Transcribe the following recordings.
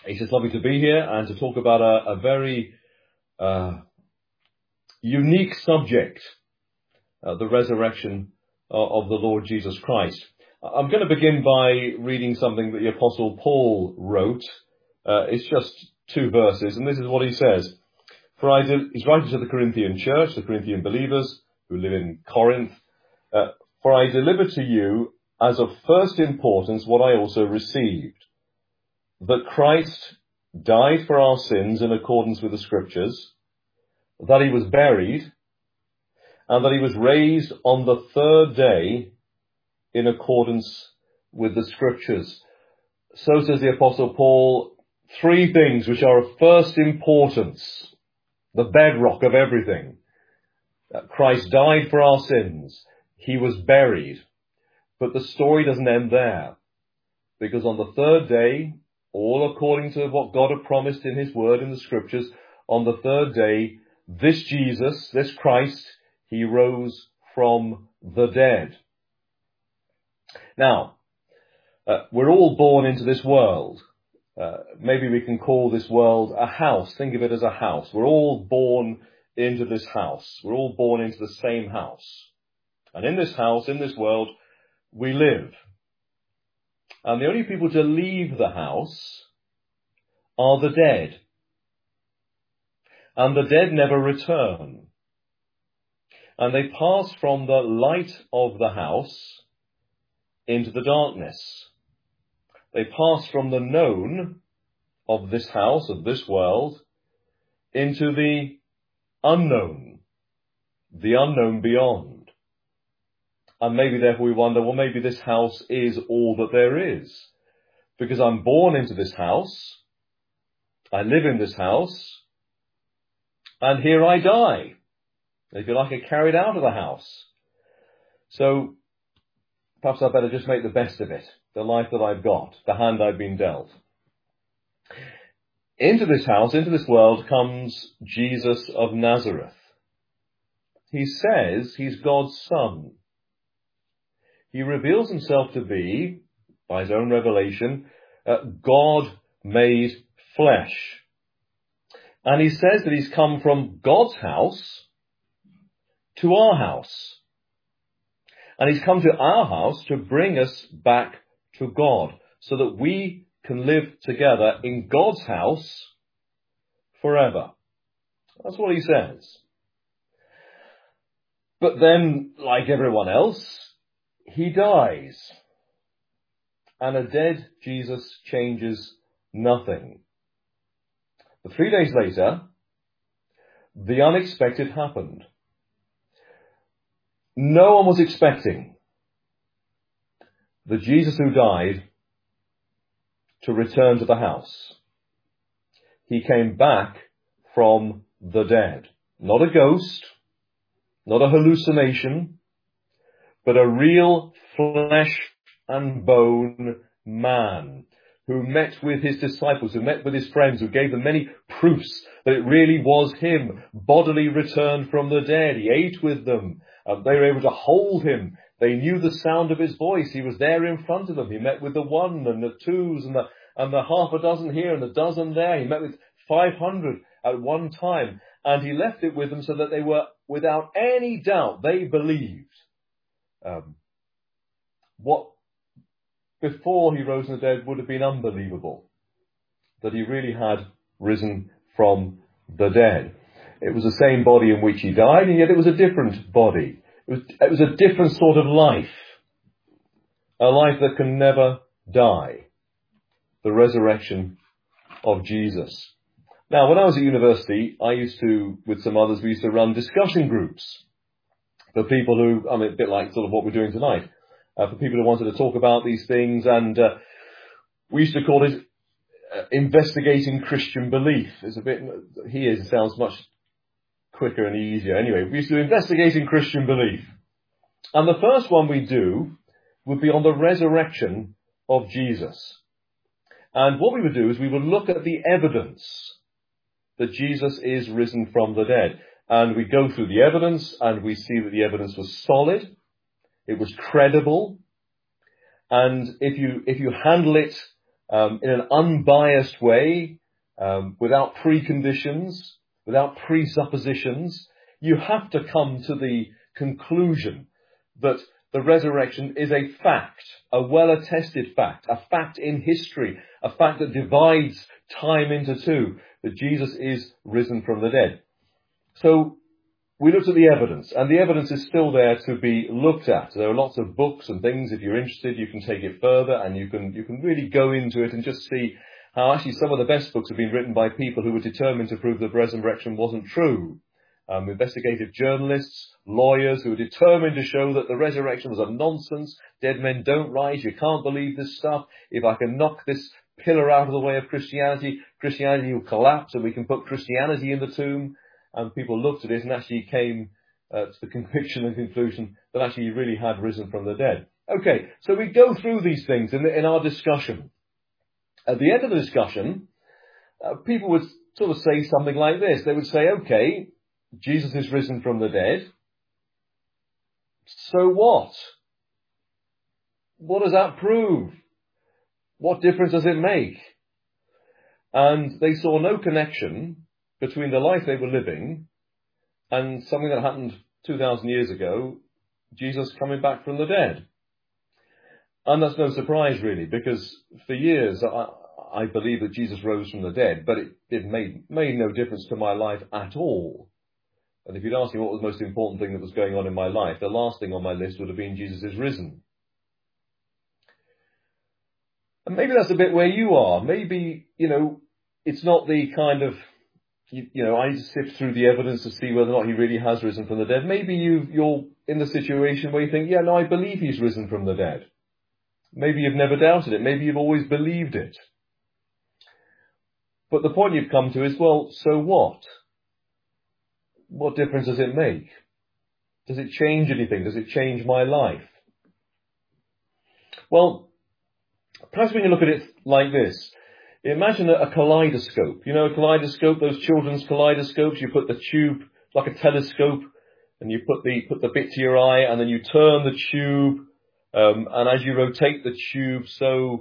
It's just lovely to be here and to talk about a very unique subject, the resurrection of the Lord Jesus Christ. I'm going to begin by reading something that the Apostle Paul wrote. It's just 2 verses, and this is what he says. He's writing to the Corinthian church, the Corinthian believers who live in Corinth. For I delivered to you as of first importance what I also received, that Christ died for our sins in accordance with the Scriptures, that he was buried, and that he was raised on the 3rd day in accordance with the Scriptures. So says the Apostle Paul, 3 things which are of first importance, the bedrock of everything. That Christ died for our sins. He was buried. But the story doesn't end there, because on the 3rd day, all according to what God had promised in his word in the Scriptures, on the 3rd day, this Jesus, this Christ, he rose from the dead. Now, we're all born into this world. Maybe we can call this world a house. Think of it as a house. We're all born into this house. We're all born into the same house. And in this house, in this world, we live. And the only people to leave the house are the dead. And the dead never return. And they pass from the light of the house into the darkness. They pass from the known of this house, of this world, into the unknown beyond. And maybe therefore we wonder, well, maybe this house is all that there is. Because I'm born into this house, I live in this house, and here I die. If you like, I carried out of the house. So perhaps I'd better just make the best of it, the life that I've got, the hand I've been dealt. Into this house, into this world, comes Jesus of Nazareth. He says he's God's Son. He reveals himself to be, by his own revelation, God made flesh. And he says that he's come from God's house to our house. And he's come to our house to bring us back to God, so that we can live together in God's house forever. That's what he says. But then, like everyone else, he dies. And a dead Jesus changes nothing. But 3 days later, the unexpected happened. No one was expecting the Jesus who died to return to the house. He came back from the dead. Not a ghost, not a hallucination, but a real flesh and bone man who met with his disciples, who met with his friends, who gave them many proofs that it really was him, bodily returned from the dead. He ate with them. They were able to hold him. They knew the sound of his voice. He was there in front of them. He met with the 1 and the 2s and the half a dozen here and the dozen there. He met with 500 at one time. And he left it with them so that they were, without any doubt, they believed what before he rose from the dead would have been unbelievable, that he really had risen from the dead. It was the same body in which he died, and yet it was a different body. It was a different sort of life, a life that can never die, the resurrection of Jesus. Now, when I was at university, with some others, we used to run discussion groups for people who, a bit like sort of what we're doing tonight, for people who wanted to talk about these things, and we used to call it investigating Christian belief. It sounds much quicker and easier. Anyway, we used to do investigating Christian belief. And the first one we do would be on the resurrection of Jesus. And what we would do is we would look at the evidence that Jesus is risen from the dead. And we go through the evidence, and we see that the evidence was solid, it was credible, and if you handle it in an unbiased way, without preconditions, without presuppositions, you have to come to the conclusion that the resurrection is a fact, a well-attested fact, a fact in history, a fact that divides time into two, that Jesus is risen from the dead. So we looked at the evidence, and the evidence is still there to be looked at. There are lots of books and things. If you're interested, you can take it further, and you can really go into it and just see how actually some of the best books have been written by people who were determined to prove the resurrection wasn't true. Investigative journalists, lawyers who were determined to show that the resurrection was a nonsense. Dead men don't rise. You can't believe this stuff. If I can knock this pillar out of the way of Christianity, Christianity will collapse, and we can put Christianity in the tomb. And people looked at it and actually came to the conviction and conclusion that actually he really had risen from the dead. Okay, so we go through these things in our discussion. At the end of the discussion, people would sort of say something like this. They would say, okay, Jesus is risen from the dead. So what? What does that prove? What difference does it make? And they saw no connection between the life they were living and something that happened 2,000 years ago, Jesus coming back from the dead. And that's no surprise, really, because for years I believed that Jesus rose from the dead, but it made no difference to my life at all. And if you'd asked me what was the most important thing that was going on in my life, the last thing on my list would have been Jesus is risen. And maybe that's a bit where you are. Maybe, it's not the kind of, I need to sift through the evidence to see whether or not he really has risen from the dead. Maybe you're in the situation where you think, yeah, no, I believe he's risen from the dead. Maybe you've never doubted it. Maybe you've always believed it. But the point you've come to is, well, so what? What difference does it make? Does it change anything? Does it change my life? Well, perhaps when you look at it like this, imagine a kaleidoscope. You know a kaleidoscope, those children's kaleidoscopes? You put the tube like a telescope, and you put the bit to your eye, and then you turn the tube, and as you rotate the tube, so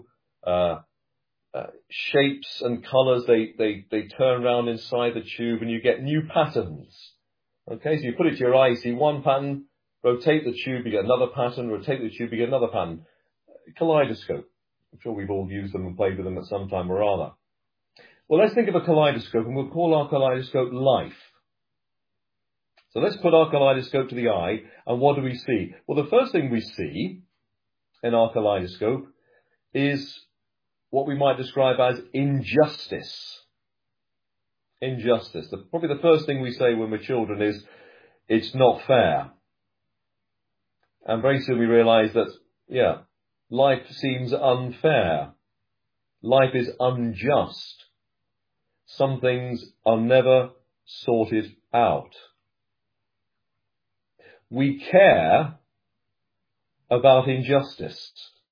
shapes and colours, they turn around inside the tube, and you get new patterns. Okay, so you put it to your eye, you see one pattern, rotate the tube, you get another pattern, rotate the tube, you get another pattern. Kaleidoscope. I'm sure we've all used them and played with them at some time or other. Well, let's think of a kaleidoscope, and we'll call our kaleidoscope life. So let's put our kaleidoscope to the eye, and what do we see? Well, the first thing we see in our kaleidoscope is what we might describe as injustice. Injustice. Probably the first thing we say when we're children is, it's not fair. And very soon we realise that, yeah, life seems unfair. Life is unjust. Some things are never sorted out. We care about injustice.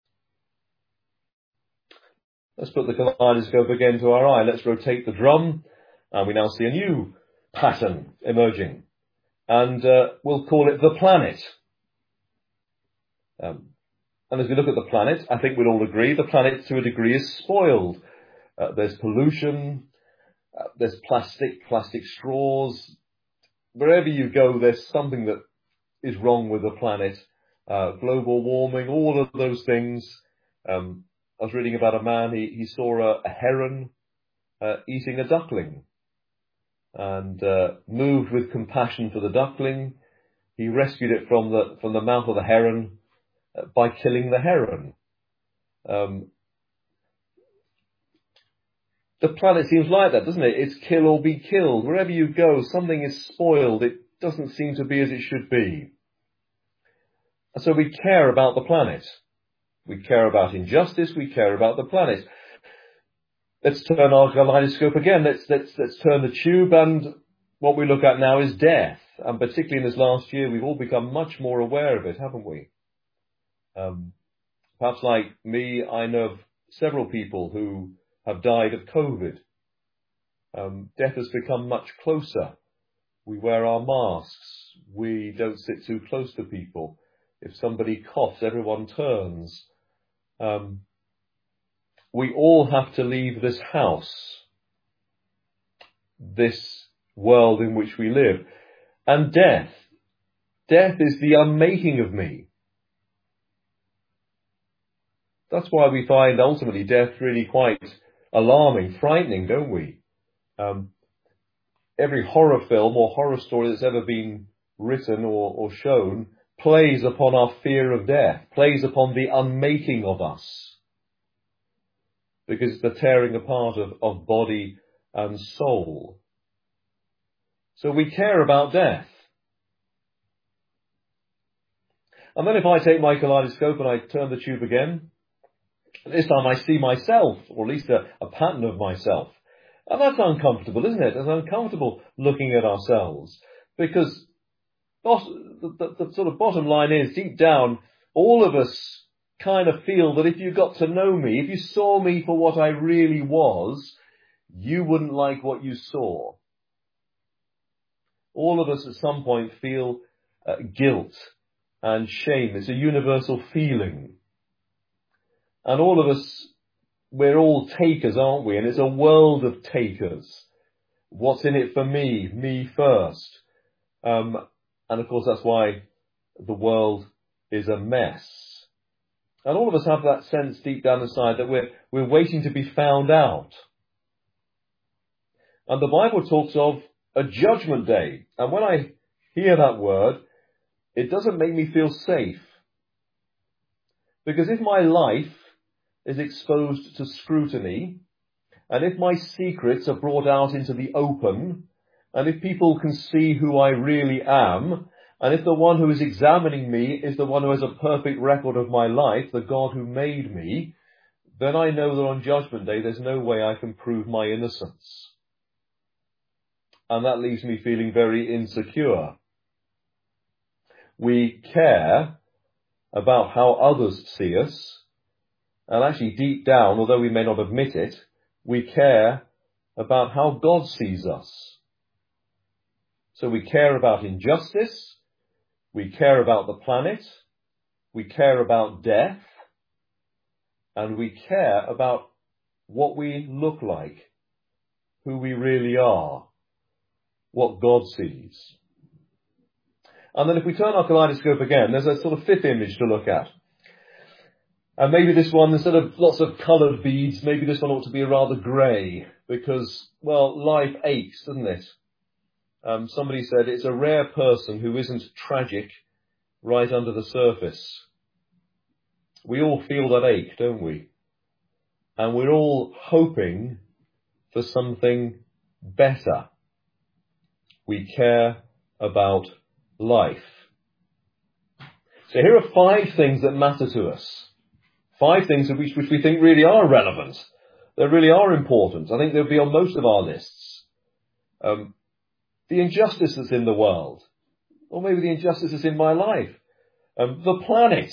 Let's put the kaleidoscope again to our eye. Let's rotate the drum, and we now see a new pattern emerging. And we'll call it the planet. And as we look at the planet, I think we'd all agree the planet to a degree is spoiled. There's pollution, there's plastic straws. Wherever you go, there's something that is wrong with the planet. Global warming, all of those things. I was reading about a man, he saw a heron eating a duckling. And moved with compassion for the duckling, he rescued it from the mouth of the heron by killing the heron. The planet seems like that, doesn't it? It's kill or be killed. Wherever you go, something is spoiled. It doesn't seem to be as it should be. And so we care about the planet. We care about injustice. We care about the planet. Let's turn our kaleidoscope again. Let's turn the tube, and what we look at now is death. And particularly in this last year, we've all become much more aware of it, haven't we? Perhaps like me, I know of several people who have died of COVID. Death has become much closer. We wear our masks. We don't sit too close to people. If somebody coughs, everyone turns. we all have to leave this house, this world in which we live. And death is the unmaking of me. That's why we find ultimately death really quite alarming, frightening, don't we? Every horror film or horror story that's ever been written or shown plays upon our fear of death, plays upon the unmaking of us, because it's the tearing apart of body and soul. So we care about death. And then if I take my kaleidoscope and I turn the tube again, this time I see myself, or at least a pattern of myself. And that's uncomfortable, isn't it? It's uncomfortable looking at ourselves. Because the sort of bottom line is, deep down, all of us kind of feel that if you got to know me, if you saw me for what I really was, you wouldn't like what you saw. All of us at some point feel guilt and shame. It's a universal feeling. And all of us, we're all takers, aren't we? And it's a world of takers. What's in it for me? Me first. And of course that's why the world is a mess. And all of us have that sense deep down inside that we're waiting to be found out. And the Bible talks of a judgment day. And when I hear that word, it doesn't make me feel safe. Because if my life is exposed to scrutiny, and if my secrets are brought out into the open, and if people can see who I really am, and if the one who is examining me is the one who has a perfect record of my life, the God who made me, then I know that on Judgment Day there's no way I can prove my innocence. And that leaves me feeling very insecure. We care about how others see us, and actually deep down, although we may not admit it, we care about how God sees us. So we care about injustice, we care about the planet, we care about death, and we care about what we look like, who we really are, what God sees. And then if we turn our kaleidoscope again, there's a sort of fifth image to look at. And maybe this one, instead of lots of coloured beads, maybe this one ought to be rather grey, because, well, life aches, doesn't it? Somebody said it's a rare person who isn't tragic right under the surface. We all feel that ache, don't we? And we're all hoping for something better. We care about life. So here are 5 things that matter to us. 5 things which we think really are relevant. They really are important. I think they'll be on most of our lists. The injustice that's in the world. Or maybe the injustice that's in my life. The planet.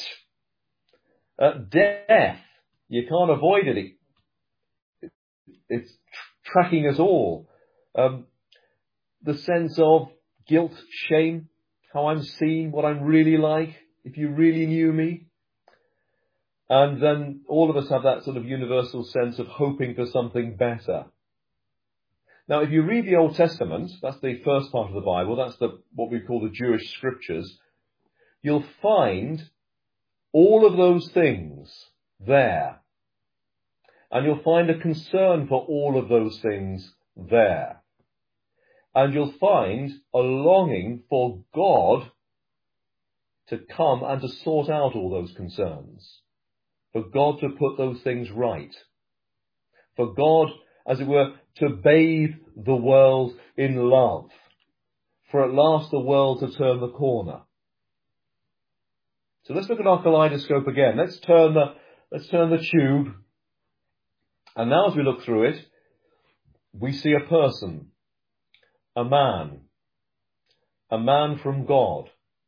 Death. You can't avoid it. It's tracking us all. The sense of guilt, shame, how I'm seen, what I'm really like, if you really knew me. And then all of us have that sort of universal sense of hoping for something better. Now, if you read the Old Testament, that's the first part of the Bible, that's what we call the Jewish scriptures, you'll find all of those things there. And you'll find a concern for all of those things there. And you'll find a longing for God to come and to sort out all those concerns. For God to put those things right. For God, as it were, to bathe the world in love. For at last the world to turn the corner. So let's look at our kaleidoscope again. Let's turn the tube. And now as we look through it, we see a person. A man from God,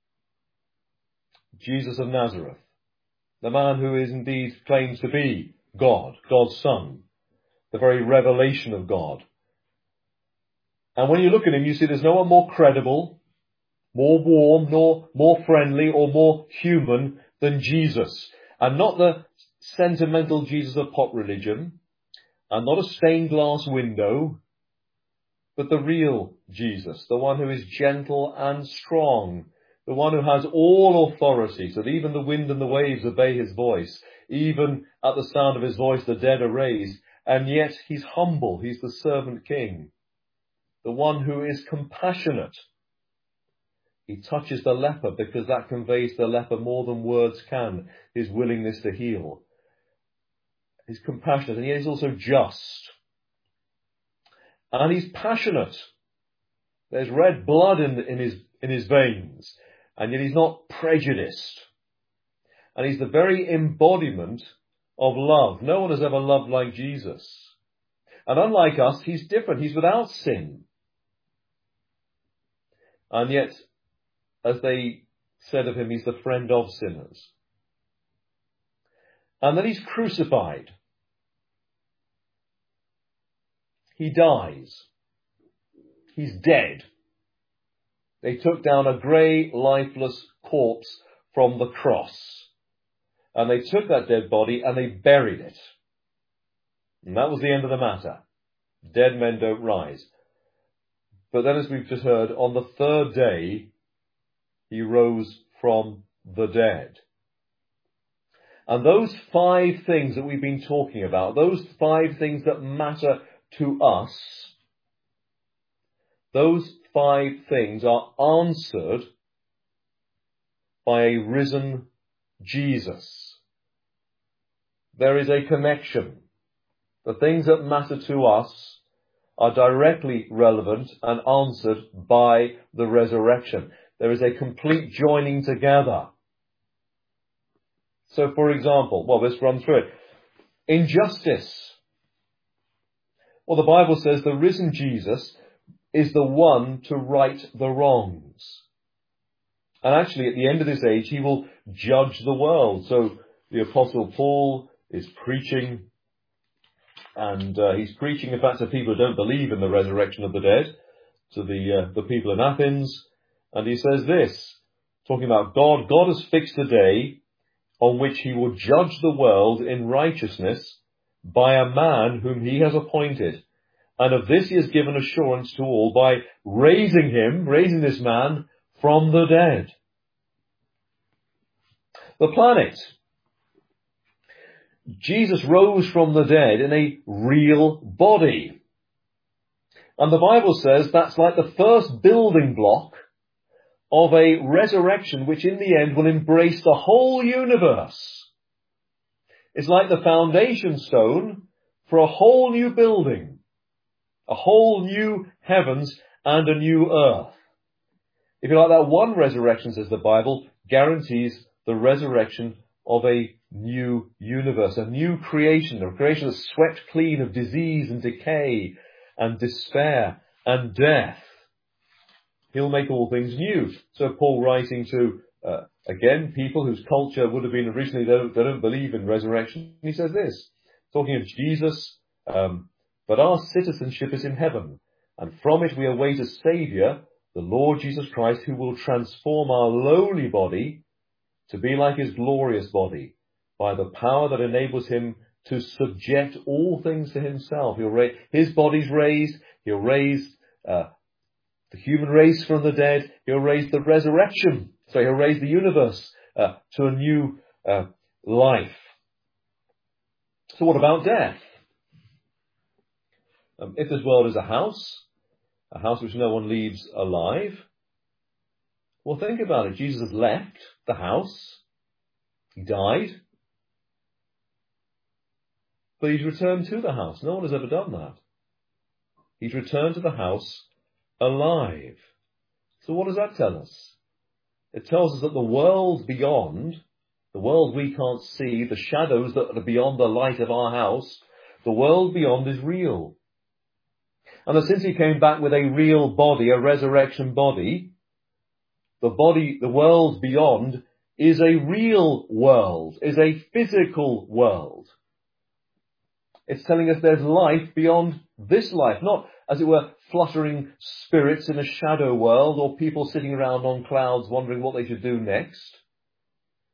Jesus of Nazareth, the man who is indeed claims to be God, God's Son, the very revelation of God. And when you look at him, you see there's no one more credible, more warm, nor more friendly or more human than Jesus. And not the sentimental Jesus of pop religion, and not a stained glass window, but the real Jesus, the one who is gentle and strong, the one who has all authority, so that even the wind and the waves obey his voice. Even at the sound of his voice, the dead are raised. And yet he's humble. He's the servant king, the one who is compassionate. He touches the leper because that conveys to the leper more than words can, his willingness to heal. He's compassionate, and yet he's also just. And he's passionate. There's red blood in his veins, and yet he's not prejudiced. And he's the very embodiment of love. No one has ever loved like Jesus. And unlike us, he's different. He's without sin. And yet, as they said of him, he's the friend of sinners. And then he's crucified. He dies. He's dead. They took down a grey, lifeless corpse from the cross. And they took that dead body and they buried it. And that was the end of the matter. Dead men don't rise. But then, as we've just heard, on the third day, he rose from the dead. And those 5 things that we've been talking about, those 5 things that matter to us, those 5 things are answered by a risen Jesus. There is a connection. The things that matter to us are directly relevant and answered by the resurrection. There is a complete joining together. So, for example, let's run through it. Injustice. Well, the Bible says the risen Jesus is the one to right the wrongs. And actually, at the end of this age, he will judge the world. So the Apostle Paul is preaching, and he's preaching, in fact, to people who don't believe in the resurrection of the dead, to the people in Athens. And he says this, talking about God. God has fixed a day on which he will judge the world in righteousness by a man whom he has appointed. And of this he has given assurance to all by raising this man from the dead. The planet. Jesus rose from the dead in a real body. And the Bible says that's like the first building block of a resurrection which in the end will embrace the whole universe. It's like the foundation stone for a whole new building, a whole new heavens and a new earth. If you like, that one resurrection, says the Bible, guarantees the resurrection of a new universe, a new creation, a creation that's swept clean of disease and decay and despair and death. He'll make all things new. So Paul, writing to, again, people whose culture would have been originally, they don't believe in resurrection, he says this, talking of Jesus, but our citizenship is in heaven, and from it we await a Saviour, the Lord Jesus Christ, who will transform our lowly body to be like his glorious body, by the power that enables him to subject all things to himself. His body's raised, he'll raise the human race from the dead, he'll raise the resurrection, so he'll raise the universe to a new life. So what about death? If this world is a house which no one leaves alive, well, think about it. Jesus has left the house. He died. But he's returned to the house. No one has ever done that. He's returned to the house alive. So what does that tell us? It tells us that the world beyond, the world we can't see, the shadows that are beyond the light of our house, the world beyond is real. And that since he came back with a real body, a resurrection body, the world beyond is a real world, is a physical world. It's telling us there's life beyond this life, not, as it were, fluttering spirits in a shadow world or people sitting around on clouds wondering what they should do next.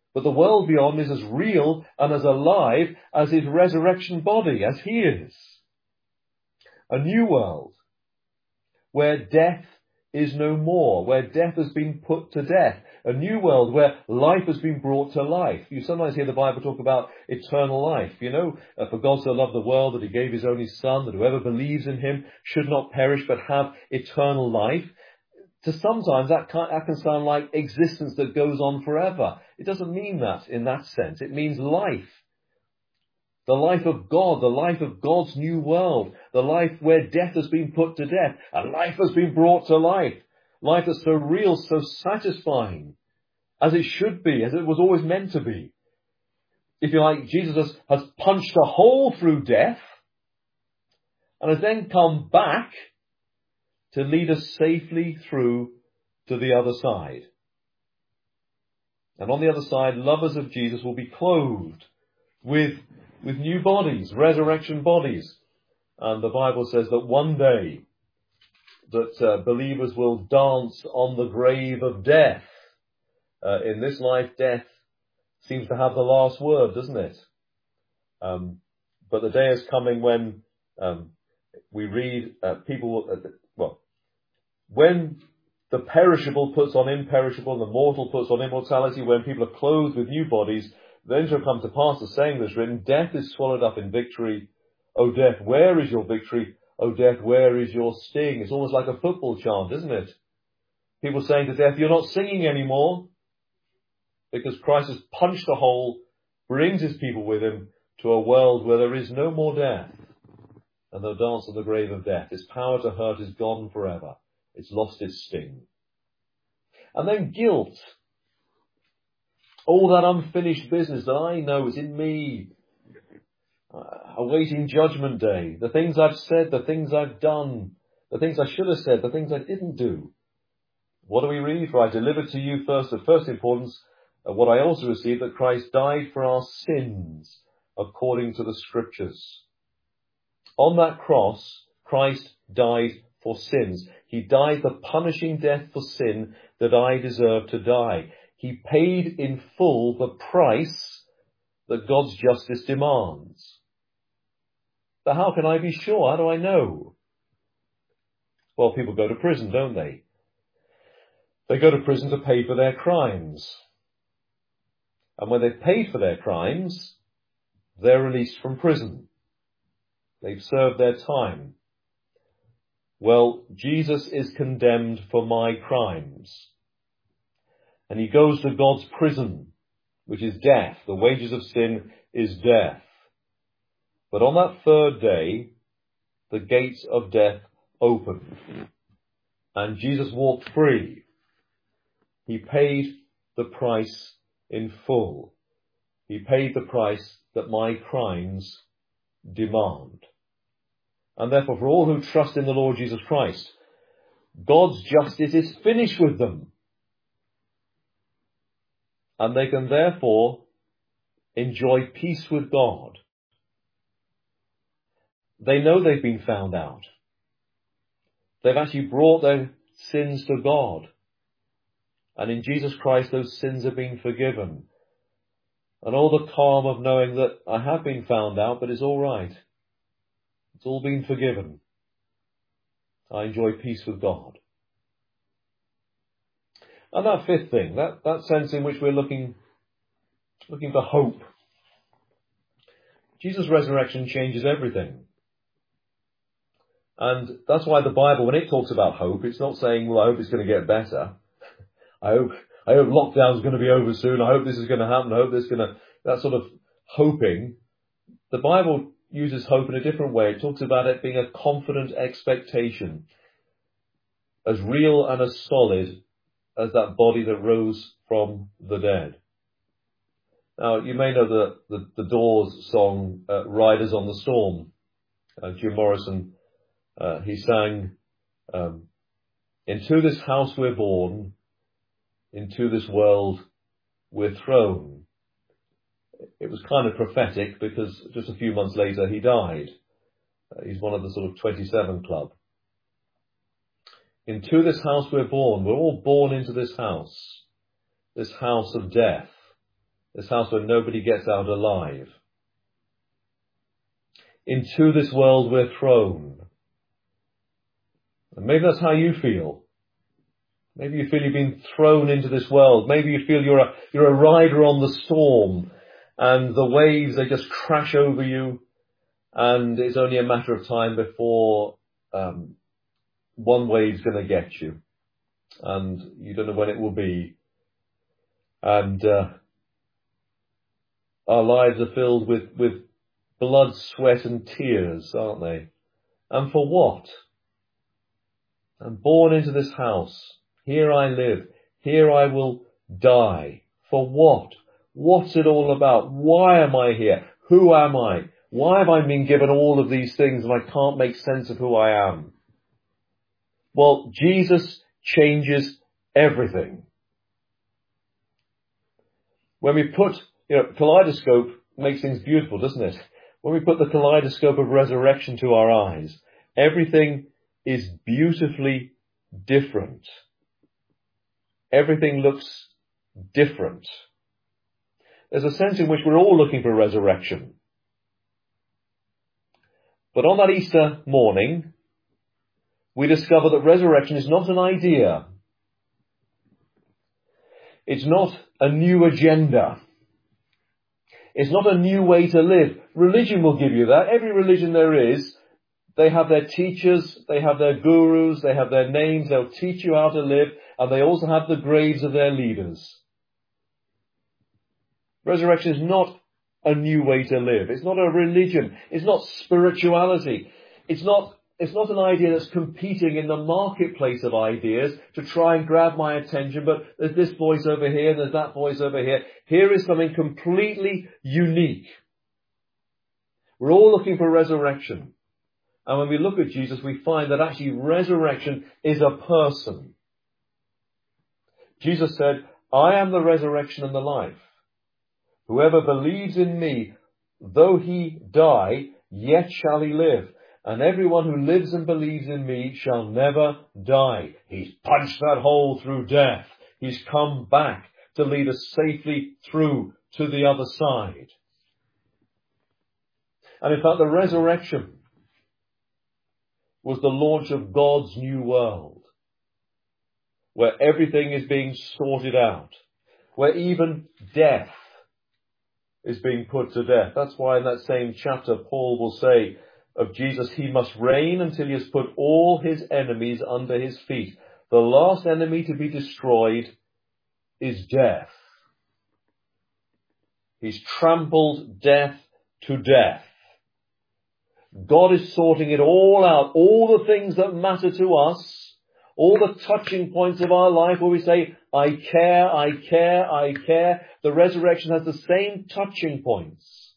But the world beyond is as real and as alive as his resurrection body, as he is. A new world where death is no more, where death has been put to death. A new world where life has been brought to life. You sometimes hear the Bible talk about eternal life. For God so loved the world that he gave his only Son, that whoever believes in him should not perish but have eternal life. To sometimes that can sound like existence that goes on forever. It doesn't mean that in that sense. It means life. The life of God, the life of God's new world, the life where death has been put to death and life has been brought to life. Life that's so real, so satisfying, as it should be, as it was always meant to be. If you like, Jesus has punched a hole through death and has then come back to lead us safely through to the other side. And on the other side, lovers of Jesus will be clothed with new bodies, resurrection bodies. And the Bible says that one day that believers will dance on the grave of death. In this life, death seems to have the last word, doesn't it? But the day is coming when we read when the perishable puts on imperishable and the mortal puts on immortality, when people are clothed with new bodies, then shall come to pass the saying that's written, death is swallowed up in victory. O death, where is your victory? O death, where is your sting? It's almost like a football chant, isn't it? People saying to death, you're not singing anymore, because Christ has punched a hole, brings his people with him to a world where there is no more death, and they'll dance on the grave of death. Its power to hurt is gone forever. It's lost its sting. And then guilt. All that unfinished business that I know is in me, awaiting judgment day. The things I've said, the things I've done, the things I should have said, the things I didn't do. What do we read? For I delivered to you first of first importance what I also received, that Christ died for our sins according to the Scriptures. On that cross, Christ died for sins. He died the punishing death for sin that I deserved to die. He paid in full the price that God's justice demands. But how can I be sure? How do I know? Well, people go to prison, don't they? They go to prison to pay for their crimes. And when they've paid for their crimes, they're released from prison. They've served their time. Well, Jesus is condemned for my crimes. And he goes to God's prison, which is death. The wages of sin is death. But on that third day, the gates of death opened. And Jesus walked free. He paid the price in full. He paid the price that my crimes demand. And therefore, for all who trust in the Lord Jesus Christ, God's justice is finished with them. And they can therefore enjoy peace with God. They know they've been found out. They've actually brought their sins to God. And in Jesus Christ, those sins have been forgiven. And all the calm of knowing that I have been found out, but it's all right. It's all been forgiven. I enjoy peace with God. And that fifth thing, that sense in which we're looking for hope. Jesus' resurrection changes everything. And that's why the Bible, when it talks about hope, it's not saying, well, I hope it's going to get better. I hope lockdown's going to be over soon. I hope this is going to happen. I hope that sort of hoping. The Bible uses hope in a different way. It talks about it being a confident expectation, as real and as solid as that body that rose from the dead. Now, you may know the Doors song, Riders on the Storm. Jim Morrison, he sang, into this house we're born, into this world we're thrown. It was kind of prophetic because just a few months later he died. He's one of the sort of 27 club. Into this house we're born. We're all born into this house of death. This house where nobody gets out alive. Into this world we're thrown. And maybe that's how you feel. Maybe you feel you've been thrown into this world. Maybe you feel you're a rider on the storm and the waves, they just crash over you, and it's only a matter of time before one wave's going to get you, and you don't know when it will be. And our lives are filled with blood, sweat and tears, aren't they? And for what? I'm born into this house. Here I live. Here I will die. For what? What's it all about? Why am I here? Who am I? Why have I been given all of these things and I can't make sense of who I am? Well, Jesus changes everything. When we put, kaleidoscope makes things beautiful, doesn't it? When we put the kaleidoscope of resurrection to our eyes, everything is beautifully different. Everything looks different. There's a sense in which we're all looking for resurrection. But on that Easter morning, we discover that resurrection is not an idea. It's not a new agenda. It's not a new way to live. Religion will give you that. Every religion there is, they have their teachers, they have their gurus, they have their names, they'll teach you how to live, and they also have the graves of their leaders. Resurrection is not a new way to live. It's not a religion. It's not spirituality. It's not an idea that's competing in the marketplace of ideas to try and grab my attention, but there's this voice over here, there's that voice over here. Here is something completely unique. We're all looking for resurrection. And when we look at Jesus, we find that actually resurrection is a person. Jesus said, I am the resurrection and the life. Whoever believes in me, though he die, yet shall he live. And everyone who lives and believes in me shall never die. He's punched that hole through death. He's come back to lead us safely through to the other side. And in fact, the resurrection was the launch of God's new world, where everything is being sorted out, where even death is being put to death. That's why in that same chapter, Paul will say of Jesus, he must reign until he has put all his enemies under his feet. The last enemy to be destroyed is death. He's trampled death to death. God is sorting it all out, all the things that matter to us, all the touching points of our life where we say, I care, I care, I care. The resurrection has the same touching points.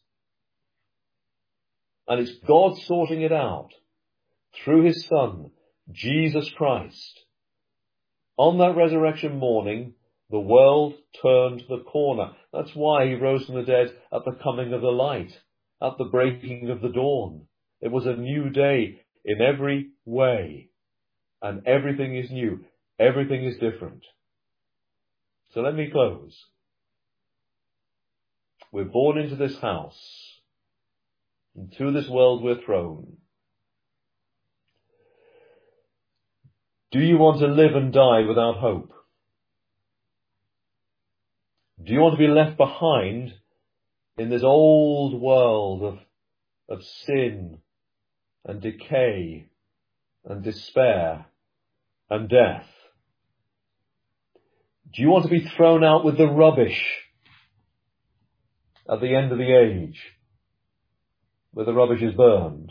And it's God sorting it out through his Son, Jesus Christ. On that resurrection morning, the world turned the corner. That's why he rose from the dead at the coming of the light, at the breaking of the dawn. It was a new day in every way. And everything is new. Everything is different. So let me close. We're born into this house. Into this world we're thrown. Do you want to live and die without hope? Do you want to be left behind in this old world of sin and decay and despair and death? Do you want to be thrown out with the rubbish at the end of the age, where the rubbish is burned?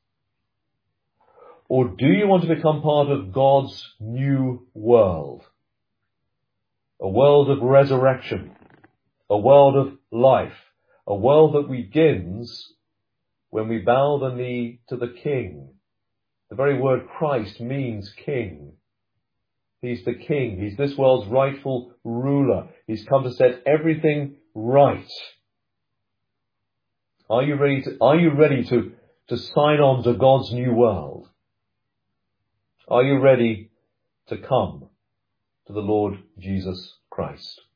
Or do you want to become part of God's new world? A world of resurrection, a world of life, a world that begins when we bow the knee to the King. The very word Christ means King. He's the King. He's this world's rightful ruler. He's come to set everything right. Are you ready to sign on to God's new world? Are you ready to come to the Lord Jesus Christ?